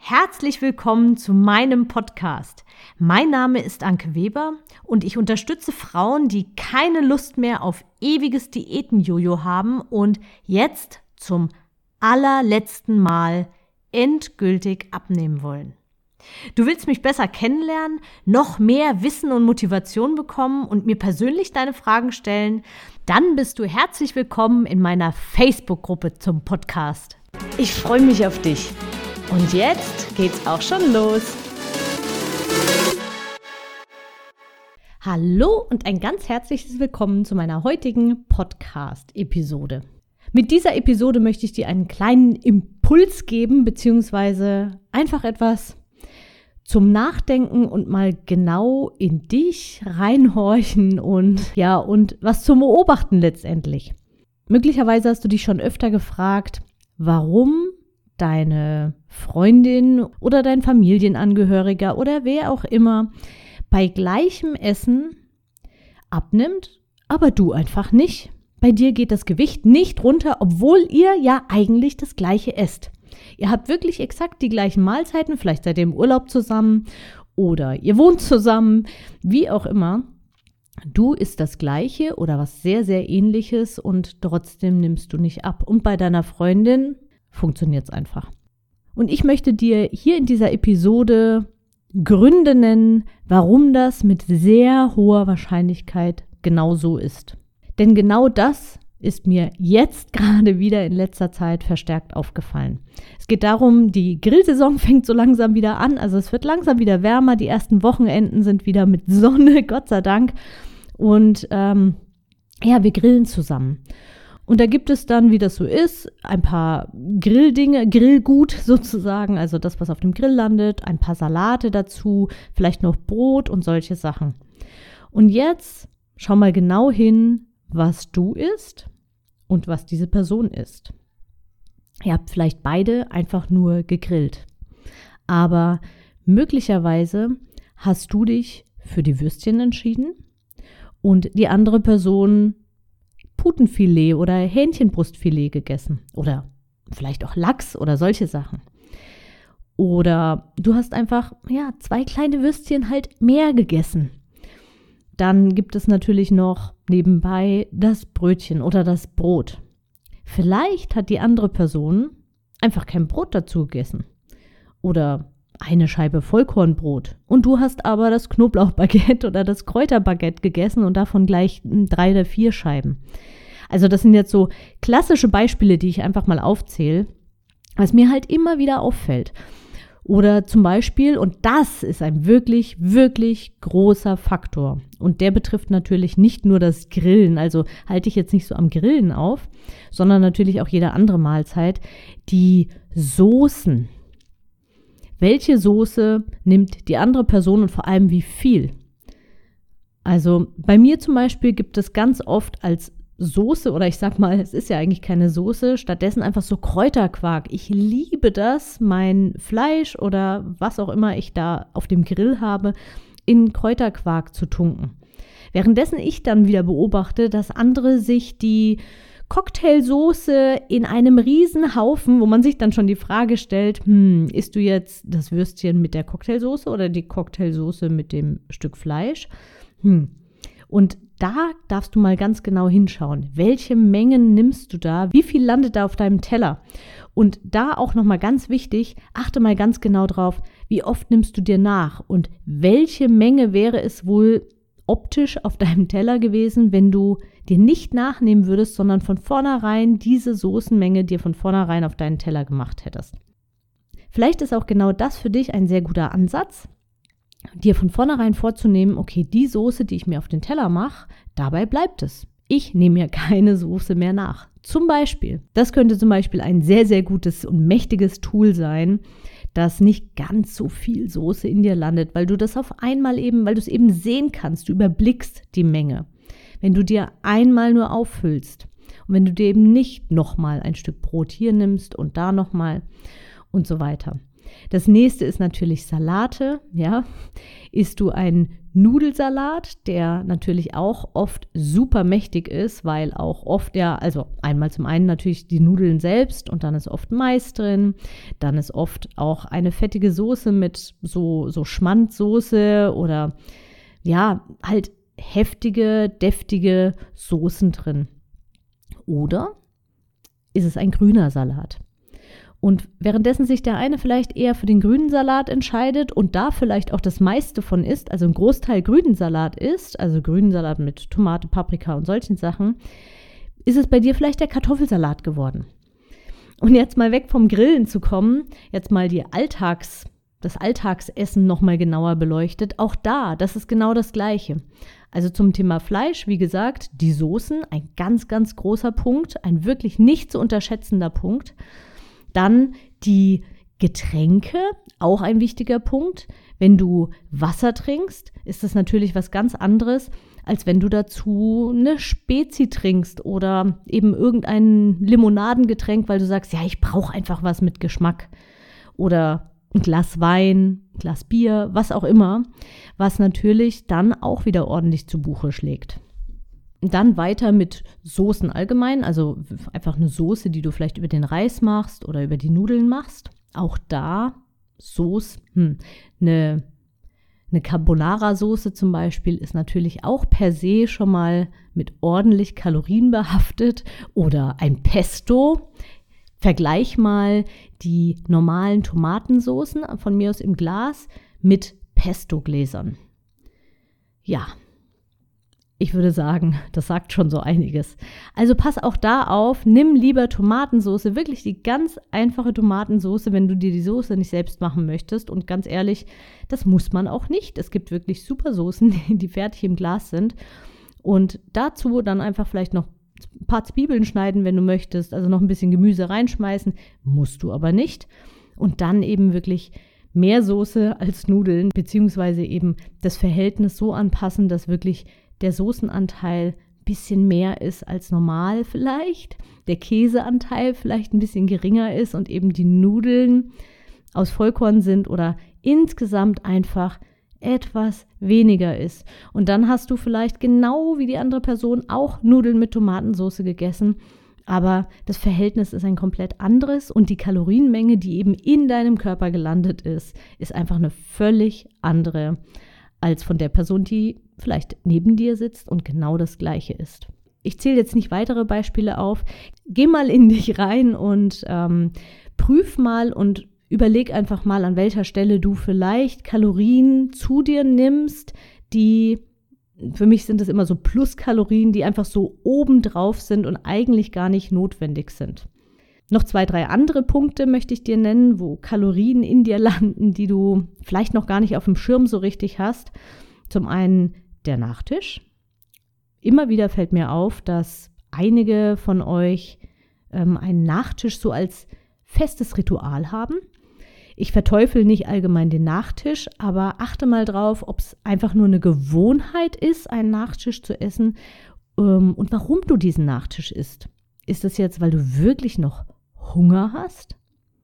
Herzlich willkommen zu meinem Podcast. Mein Name ist Anke Weber und ich unterstütze Frauen, die keine Lust mehr auf ewiges Diäten-Jojo haben und jetzt zum allerletzten Mal endgültig abnehmen wollen. Du willst mich besser kennenlernen, noch mehr Wissen und Motivation bekommen und mir persönlich deine Fragen stellen? Dann bist du herzlich willkommen in meiner Facebook-Gruppe zum Podcast. Ich freue mich auf dich. Und jetzt geht's auch schon los. Hallo und ein ganz herzliches Willkommen zu meiner heutigen Podcast-Episode. Mit dieser Episode möchte ich dir einen kleinen Impuls geben, beziehungsweise einfach etwas zum Nachdenken und mal genau in dich reinhorchen und was zum Beobachten letztendlich. Möglicherweise hast du dich schon öfter gefragt, warum deine Freundin oder dein Familienangehöriger oder wer auch immer bei gleichem Essen abnimmt, aber du einfach nicht. Bei dir geht das Gewicht nicht runter, obwohl ihr ja eigentlich das Gleiche esst. Ihr habt wirklich exakt die gleichen Mahlzeiten, vielleicht seid ihr im Urlaub zusammen oder ihr wohnt zusammen, wie auch immer. Du isst das Gleiche oder was sehr, sehr Ähnliches und trotzdem nimmst du nicht ab. Und bei deiner Freundin funktioniert es einfach. Und ich möchte dir hier in dieser Episode Gründe nennen, warum das mit sehr hoher Wahrscheinlichkeit genau so ist. Denn genau das ist mir jetzt gerade wieder in letzter Zeit verstärkt aufgefallen. Es geht darum, die Grillsaison fängt so langsam wieder an, also es wird langsam wieder wärmer, die ersten Wochenenden sind wieder mit Sonne, Gott sei Dank. Und wir grillen zusammen. Und da gibt es dann, wie das so ist, ein paar Grilldinge, Grillgut sozusagen, also das, was auf dem Grill landet, ein paar Salate dazu, vielleicht noch Brot und solche Sachen. Und jetzt schau mal genau hin, was du isst und was diese Person isst. Ihr habt vielleicht beide einfach nur gegrillt. Aber möglicherweise hast du dich für die Würstchen entschieden und die andere Person Putenfilet oder Hähnchenbrustfilet gegessen oder vielleicht auch Lachs oder solche Sachen. Oder du hast einfach, 2 kleine Würstchen halt mehr gegessen. Dann gibt es natürlich noch nebenbei das Brötchen oder das Brot. Vielleicht hat die andere Person einfach kein Brot dazu gegessen oder eine Scheibe Vollkornbrot und du hast aber das Knoblauchbaguette oder das Kräuterbaguette gegessen und davon gleich 3 oder 4 Scheiben. Also das sind jetzt so klassische Beispiele, die ich einfach mal aufzähle, was mir halt immer wieder auffällt. Oder zum Beispiel, und das ist ein wirklich, wirklich großer Faktor und der betrifft natürlich nicht nur das Grillen, also halte ich jetzt nicht so am Grillen auf, sondern natürlich auch jede andere Mahlzeit, die Soßen. Welche Soße nimmt die andere Person und vor allem wie viel? Also bei mir zum Beispiel gibt es ganz oft als Soße, oder ich sag mal, es ist ja eigentlich keine Soße, stattdessen einfach so Kräuterquark. Ich liebe das, mein Fleisch oder was auch immer ich da auf dem Grill habe, in Kräuterquark zu tunken. Währenddessen ich dann wieder beobachte, dass andere sich die Cocktailsoße in einem riesen Haufen, wo man sich dann schon die Frage stellt, isst du jetzt das Würstchen mit der Cocktailsoße oder die Cocktailsoße mit dem Stück Fleisch? Und da darfst du mal ganz genau hinschauen. Welche Mengen nimmst du da? Wie viel landet da auf deinem Teller? Und da auch nochmal ganz wichtig, achte mal ganz genau drauf, wie oft nimmst du dir nach? Und welche Menge wäre es wohl optisch auf deinem Teller gewesen, wenn du dir nicht nachnehmen würdest, sondern von vornherein diese Soßenmenge dir von vornherein auf deinen Teller gemacht hättest. Vielleicht ist auch genau das für dich ein sehr guter Ansatz, dir von vornherein vorzunehmen, okay, die Soße, die ich mir auf den Teller mache, dabei bleibt es. Ich nehme mir keine Soße mehr nach. Zum Beispiel, das könnte zum Beispiel ein sehr, sehr gutes und mächtiges Tool sein, dass nicht ganz so viel Soße in dir landet, weil du das auf einmal weil du es eben sehen kannst, du überblickst die Menge. Wenn du dir einmal nur auffüllst und wenn du dir eben nicht nochmal ein Stück Brot hier nimmst und da nochmal und so weiter. Das nächste ist natürlich Salate, ja. Isst du einen Nudelsalat, der natürlich auch oft super mächtig ist, weil auch oft also einmal zum einen natürlich die Nudeln selbst und dann ist oft Mais drin, dann ist oft auch eine fettige Soße mit so Schmandsoße oder ja, halt heftige, deftige Soßen drin. Oder ist es ein grüner Salat? Und währenddessen sich der eine vielleicht eher für den grünen Salat entscheidet und da vielleicht auch das meiste von isst, also ein Großteil grünen Salat isst, also grünen Salat mit Tomate, Paprika und solchen Sachen, ist es bei dir vielleicht der Kartoffelsalat geworden. Und jetzt mal weg vom Grillen zu kommen, jetzt mal das Alltagsessen nochmal genauer beleuchtet. Auch das ist genau das Gleiche. Also zum Thema Fleisch, wie gesagt, die Soßen, ein ganz, ganz großer Punkt, ein wirklich nicht zu unterschätzender Punkt. Dann die Getränke, auch ein wichtiger Punkt. Wenn du Wasser trinkst, ist das natürlich was ganz anderes, als wenn du dazu eine Spezi trinkst oder eben irgendein Limonadengetränk, weil du sagst, ja, ich brauche einfach was mit Geschmack. Oder ein Glas Wein, ein Glas Bier, was auch immer, was natürlich dann auch wieder ordentlich zu Buche schlägt. Dann weiter mit Soßen allgemein, also einfach eine Soße, die du vielleicht über den Reis machst oder über die Nudeln machst. Auch da eine Carbonara-Soße zum Beispiel ist natürlich auch per se schon mal mit ordentlich Kalorien behaftet. Oder ein Pesto. Vergleich mal die normalen Tomatensoßen von mir aus im Glas mit Pesto-Gläsern. Ja, ich würde sagen, das sagt schon so einiges. Also pass auch da auf, nimm lieber Tomatensoße, wirklich die ganz einfache Tomatensoße, wenn du dir die Soße nicht selbst machen möchtest. Und ganz ehrlich, das muss man auch nicht. Es gibt wirklich super Soßen, die fertig im Glas sind. Und dazu dann einfach vielleicht noch ein paar Zwiebeln schneiden, wenn du möchtest, also noch ein bisschen Gemüse reinschmeißen, musst du aber nicht. Und dann eben wirklich mehr Soße als Nudeln, beziehungsweise eben das Verhältnis so anpassen, dass wirklich der Soßenanteil ein bisschen mehr ist als normal vielleicht, der Käseanteil vielleicht ein bisschen geringer ist und eben die Nudeln aus Vollkorn sind oder insgesamt einfach etwas weniger ist. Und dann hast du vielleicht genau wie die andere Person auch Nudeln mit Tomatensauce gegessen, aber das Verhältnis ist ein komplett anderes und die Kalorienmenge, die eben in deinem Körper gelandet ist einfach eine völlig andere als von der Person, die vielleicht neben dir sitzt und genau das Gleiche isst. Ich zähle jetzt nicht weitere Beispiele auf. Geh mal in dich rein und prüf mal und überleg einfach mal, an welcher Stelle du vielleicht Kalorien zu dir nimmst, die, für mich sind es immer so Pluskalorien, die einfach so obendrauf sind und eigentlich gar nicht notwendig sind. Noch 2, 3 andere Punkte möchte ich dir nennen, wo Kalorien in dir landen, die du vielleicht noch gar nicht auf dem Schirm so richtig hast. Zum einen der Nachtisch. Immer wieder fällt mir auf, dass einige von euch einen Nachtisch so als festes Ritual haben. Ich verteufel nicht allgemein den Nachtisch, aber achte mal drauf, ob es einfach nur eine Gewohnheit ist, einen Nachtisch zu essen und warum du diesen Nachtisch isst. Ist das jetzt, weil du wirklich noch Hunger hast?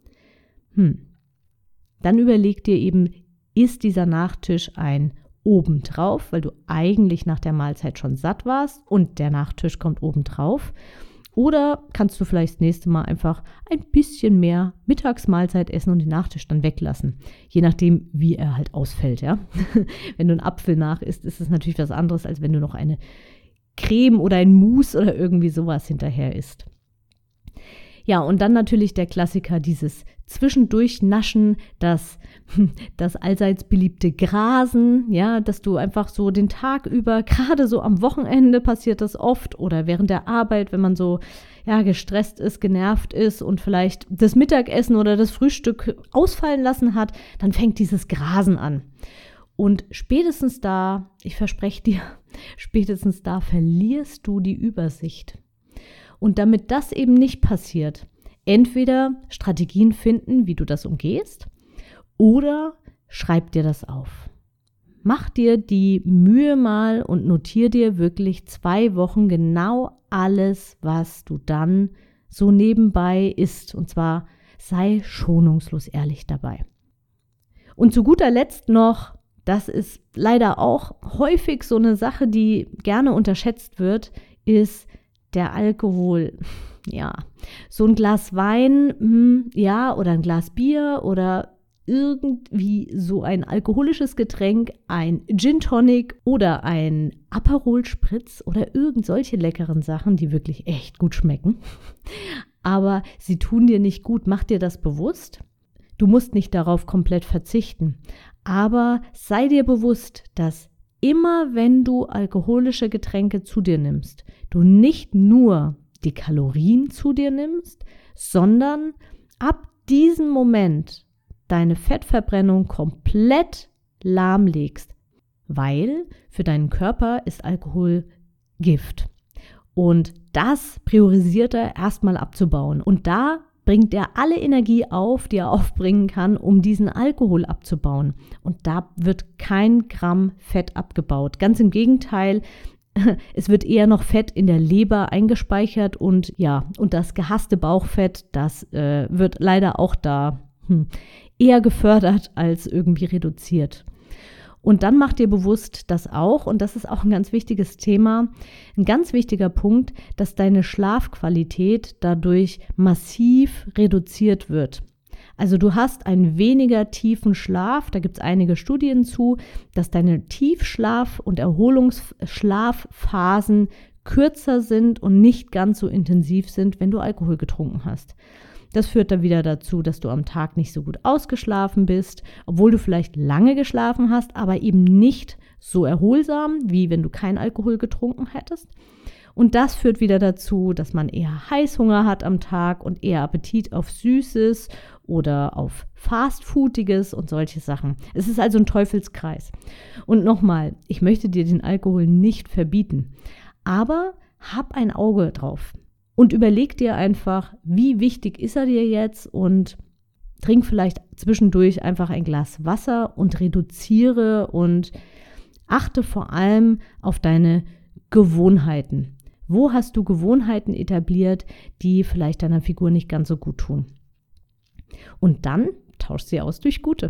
Dann überleg dir eben, ist dieser Nachtisch ein obendrauf, weil du eigentlich nach der Mahlzeit schon satt warst und der Nachtisch kommt obendrauf? Oder kannst du vielleicht das nächste Mal einfach ein bisschen mehr Mittagsmahlzeit essen und den Nachtisch dann weglassen? Je nachdem, wie er halt ausfällt, ja. Wenn du einen Apfel nach isst, ist es natürlich was anderes, als wenn du noch eine Creme oder ein Mousse oder irgendwie sowas hinterher isst. Ja, und dann natürlich der Klassiker, dieses Zwischendurchnaschen, das allseits beliebte Grasen, ja, dass du einfach so den Tag über, gerade so am Wochenende passiert das oft oder während der Arbeit, wenn man so gestresst ist, genervt ist und vielleicht das Mittagessen oder das Frühstück ausfallen lassen hat, dann fängt dieses Grasen an. Und spätestens da, ich verspreche dir, spätestens da verlierst du die Übersicht. Und damit das eben nicht passiert, entweder Strategien finden, wie du das umgehst, oder schreib dir das auf. Mach dir die Mühe mal und notier dir wirklich 2 Wochen genau alles, was du dann so nebenbei isst. Und zwar sei schonungslos ehrlich dabei. Und zu guter Letzt noch, das ist leider auch häufig so eine Sache, die gerne unterschätzt wird, ist der Alkohol. Ja, so ein Glas Wein, oder ein Glas Bier oder irgendwie so ein alkoholisches Getränk, ein Gin Tonic oder ein Aperol Spritz oder irgend solche leckeren Sachen, die wirklich echt gut schmecken. Aber sie tun dir nicht gut. Mach dir das bewusst. Du musst nicht darauf komplett verzichten. Aber sei dir bewusst, dass immer wenn du alkoholische Getränke zu dir nimmst, du nicht nur die Kalorien zu dir nimmst, sondern ab diesem Moment deine Fettverbrennung komplett lahmlegst, weil für deinen Körper ist Alkohol Gift. Und das priorisiert er erstmal abzubauen. Und da bringt er alle Energie auf, die er aufbringen kann, um diesen Alkohol abzubauen. Und da wird kein Gramm Fett abgebaut. Ganz im Gegenteil, es wird eher noch Fett in der Leber eingespeichert und das gehasste Bauchfett, das wird leider auch da eher gefördert als irgendwie reduziert. Und dann mach dir bewusst, dass auch, und das ist auch ein ganz wichtiges Thema, ein ganz wichtiger Punkt, dass deine Schlafqualität dadurch massiv reduziert wird. Also du hast einen weniger tiefen Schlaf, da gibt es einige Studien zu, dass deine Tiefschlaf- und Erholungsschlafphasen kürzer sind und nicht ganz so intensiv sind, wenn du Alkohol getrunken hast. Das führt dann wieder dazu, dass du am Tag nicht so gut ausgeschlafen bist, obwohl du vielleicht lange geschlafen hast, aber eben nicht so erholsam, wie wenn du keinen Alkohol getrunken hättest. Und das führt wieder dazu, dass man eher Heißhunger hat am Tag und eher Appetit auf Süßes oder auf Fastfoodiges und solche Sachen. Es ist also ein Teufelskreis. Und nochmal, ich möchte dir den Alkohol nicht verbieten, aber hab ein Auge drauf. Und überleg dir einfach, wie wichtig ist er dir jetzt und trink vielleicht zwischendurch einfach ein Glas Wasser und reduziere und achte vor allem auf deine Gewohnheiten. Wo hast du Gewohnheiten etabliert, die vielleicht deiner Figur nicht ganz so gut tun? Und dann tausch sie aus durch gute.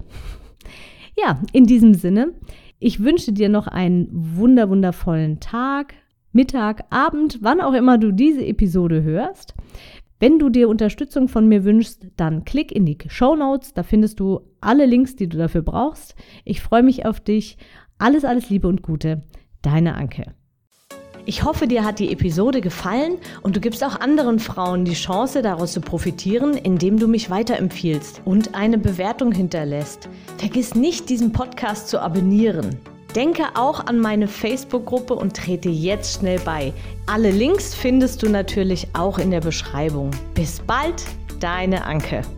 Ja, in diesem Sinne, ich wünsche dir noch einen wundervollen Tag, Mittag, Abend, wann auch immer du diese Episode hörst. Wenn du dir Unterstützung von mir wünschst, dann klick in die Shownotes, da findest du alle Links, die du dafür brauchst. Ich freue mich auf dich. Alles Liebe und Gute, deine Anke. Ich hoffe, dir hat die Episode gefallen und du gibst auch anderen Frauen die Chance, daraus zu profitieren, indem du mich weiterempfiehlst und eine Bewertung hinterlässt. Vergiss nicht, diesen Podcast zu abonnieren. Denke auch an meine Facebook-Gruppe und trete jetzt schnell bei. Alle Links findest du natürlich auch in der Beschreibung. Bis bald, deine Anke.